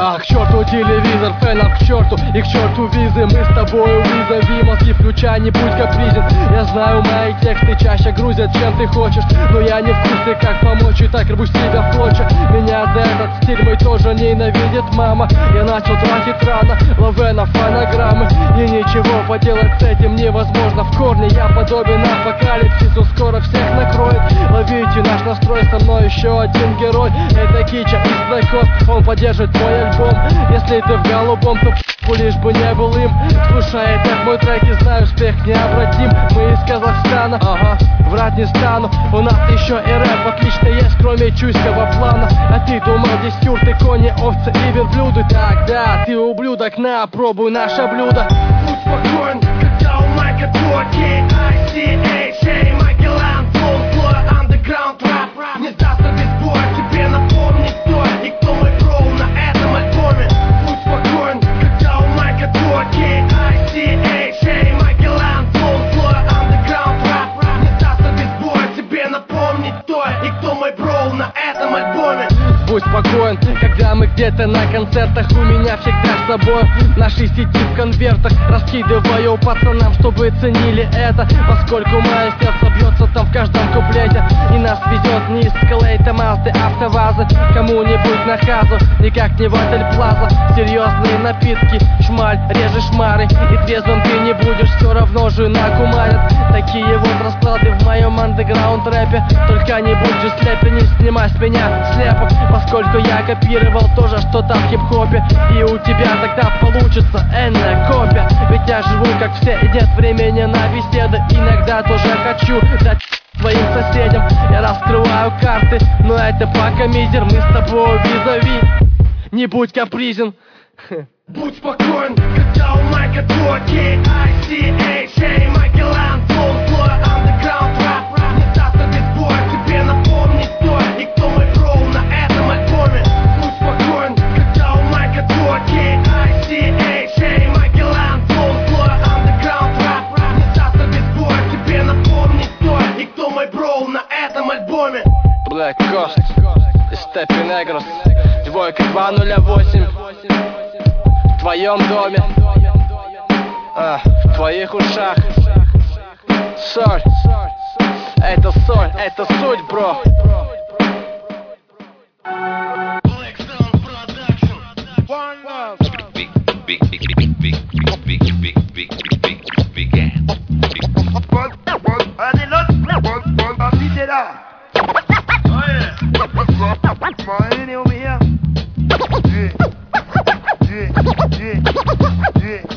Ах, к черту телевизор, фенам к черту и к черту визы. Мы с тобою визави, мозги включай, не будь капризен. Я знаю, мои тексты чаще грузят, чем ты хочешь, но я не в курсе, как помочь, и так рву себя в клочья. Меня за этот стиль мой тоже ненавидит мама. Я начал тратить рано, ловя на фонограммы, и ничего поделать с этим невозможно. В корне я подобен апокалипсису, скоро всех накроет. Ловите наш настрой, со мной еще один герой. Это Кича из Трайкост, он поддержит твой альбом. Если ты в голубом, то лишь бы не был им. Слушай этот мой трек и знаю, успех необратим. Мы из Казахстана, врать не стану. У нас еще и рэп отлично есть, кроме чуйского плана. А ты думал, здесь юрты, кони, овцы и верблюды. Так, да, ты ублюдок, на, пробуй наше блюдо. Будь спокоен, когда у майка твой K-I-C-H-A, Макелан, full floor, underground rap. Не сдастся без боя, тебе напомнить стоит. И кто мой броу на этом альбоме. Будь спокоен, когда у майка твой K-I-C-H-A, Макелан, full floor, underground rap. Не сдастся без боя, тебе напомнить стоит. И кто мой броу на этом альбоме. Будь спокоен, когда мы где-то на концертах, у меня всегда с собой наши сети в конвертах. Раскидываю пацанам, чтобы ценили это, поскольку мое сердце бьется там в каждом куплете. И нас везет не из Эскалейта, Мазды, АвтоВАЗы, кому-нибудь на хазу, никак не в отель Плаза. Серьезные напитки, шмаль, режешь шмары, и трезвым ты не будешь, все равно же накумарят. Такие вот расклады в моем андеграунд рэпе. Только не будь же слепи, не снимай с меня слепок, поскольку я копировал тоже что-то в хип-хопе. И у тебя тогда получится энная копия. Ведь я живу как все, и нет времени на беседы. Иногда тоже хочу дать своим соседям. Я раскрываю карты, но это пока мизер. Мы с тобой визави, не будь капризен. Будь спокоен, когда у майка твой K-I-C-H-A, Макелан, full floor, underground rap. Не сдастся без боя, тебе напомнить стоит. И кто мой броу на этом альбоме. Будь спокоен, когда у майка твой K-I-C-H-A, Макелан, full floor, underground rap. Не сдастся без боя, тебе напомнить стоит. И кто мой броу на этом альбоме. Black Coast и Степи Негрос, двойка 208. В твоем доме, в твоих ушах. Соль, это соль, это суть, бро. Yeah.